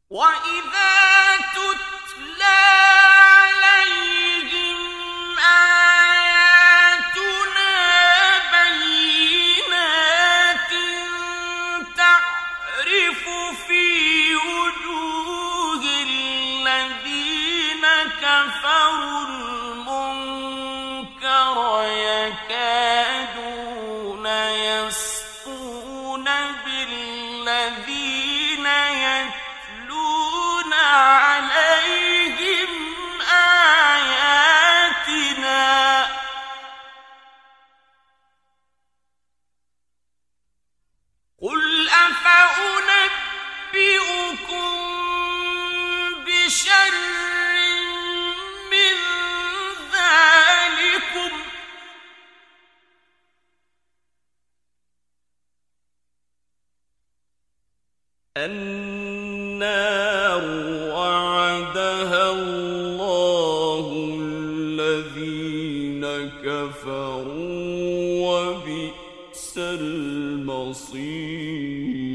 وَإِذَا تُتْلَىٰ عَلَيْهِمْ آيَاتُنَا بَيِّنَاتٍ تَعْرِفُ فِي وُجُوهِ الَّذِينَ كَفَرُوا الْمُنكَرَ يَكَادُونَ يَسْطُونَ بِالَّذِينَ يَتْلُونَ عَلَيْهِمْ آيَاتِنَا ۗ قُلْ أَفَأُنَبِّئُكُم بِشَرٍّ مِّن ذَٰلِكُمْ ۗ النَّارُ وَعَدَهَا اللَّهُ الَّذِينَ كَفَرُوا ۖ وَبِئْسَ الْمَصِيرُ